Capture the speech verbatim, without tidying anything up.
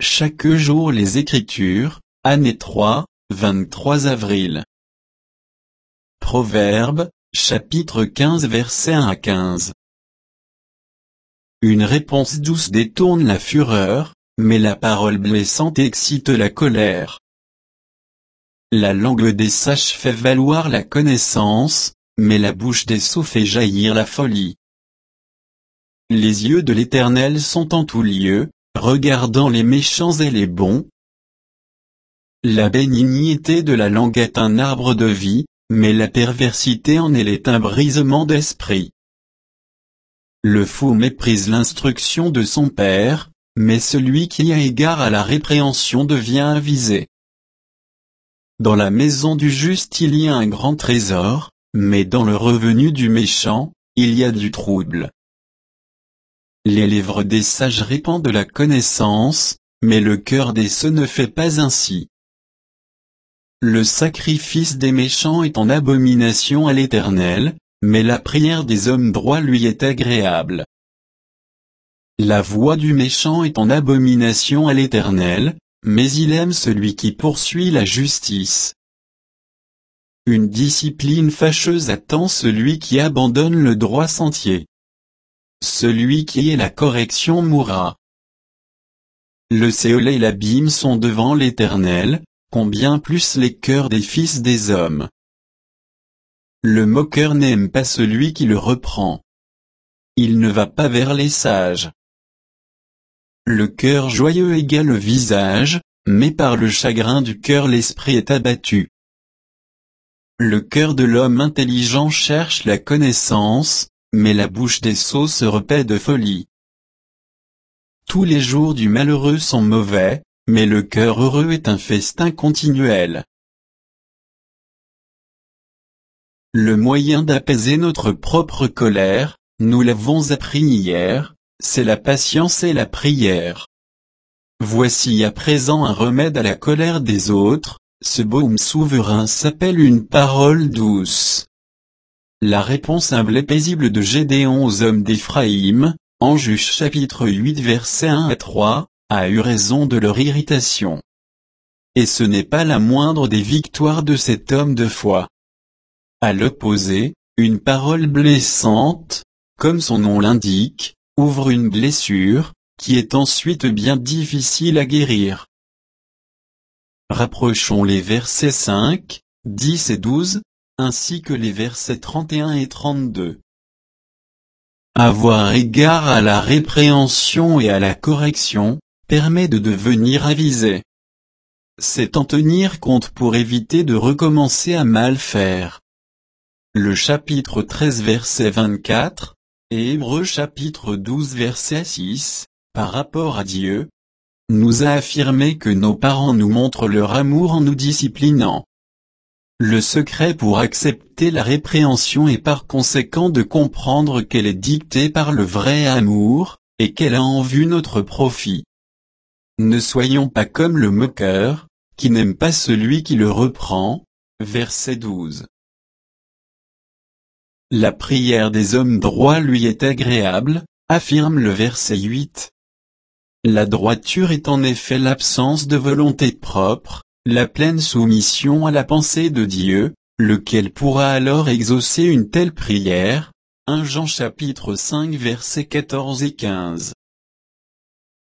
chaque jour les Écritures, année trois, vingt-trois avril. Proverbes, chapitre quinze versets un à quinze. Une réponse douce détourne la fureur, mais la parole blessante excite la colère. La langue des sages fait valoir la connaissance, mais la bouche des sots fait jaillir la folie. Les yeux de l'Éternel sont en tout lieu, regardant les méchants et les bons. La bénignité de la langue est un arbre de vie, mais la perversité en elle est un brisement d'esprit. Le fou méprise l'instruction de son père, mais celui qui a égard à la répréhension devient avisé. Dans la maison du juste il y a un grand trésor, mais dans le revenu du méchant, il y a du trouble. Les lèvres des sages répandent la connaissance, mais le cœur des sots ne fait pas ainsi. Le sacrifice des méchants est en abomination à l'Éternel, mais la prière des hommes droits lui est agréable. La voix du méchant est en abomination à l'Éternel, mais il aime celui qui poursuit la justice. Une discipline fâcheuse attend celui qui abandonne le droit sentier. Celui qui est la correction mourra. Le Séol et l'abîme sont devant l'Éternel, combien plus les cœurs des fils des hommes. Le moqueur n'aime pas celui qui le reprend. Il ne va pas vers les sages. Le cœur joyeux égale le visage, mais par le chagrin du cœur l'esprit est abattu. Le cœur de l'homme intelligent cherche la connaissance, mais la bouche des sots se repaît de folie. Tous les jours du malheureux sont mauvais, mais le cœur heureux est un festin continuel. Le moyen d'apaiser notre propre colère, nous l'avons appris hier, c'est la patience et la prière. Voici à présent un remède à la colère des autres, ce baume souverain s'appelle une parole douce. La réponse humble et paisible de Gédéon aux hommes d'Éphraïm, en Juge chapitre huit versets un à trois, a eu raison de leur irritation. Et ce n'est pas la moindre des victoires de cet homme de foi. À l'opposé, une parole blessante, comme son nom l'indique, ouvre une blessure, qui est ensuite bien difficile à guérir. Rapprochons les versets cinq, dix et douze, ainsi que les versets trente et un et trente-deux. Avoir égard à la répréhension et à la correction, permet de devenir avisé. C'est en tenir compte pour éviter de recommencer à mal faire. Le chapitre treize verset vingt-quatre, et Hébreux chapitre douze verset six, par rapport à Dieu, nous a affirmé que nos parents nous montrent leur amour en nous disciplinant. Le secret pour accepter la répréhension est par conséquent de comprendre qu'elle est dictée par le vrai amour, et qu'elle a en vue notre profit. Ne soyons pas comme le moqueur, qui n'aime pas celui qui le reprend, verset douze. La prière des hommes droits lui est agréable, affirme le verset huit. La droiture est en effet l'absence de volonté propre, la pleine soumission à la pensée de Dieu, lequel pourra alors exaucer une telle prière, premier Jean chapitre cinq versets quatorze et quinze.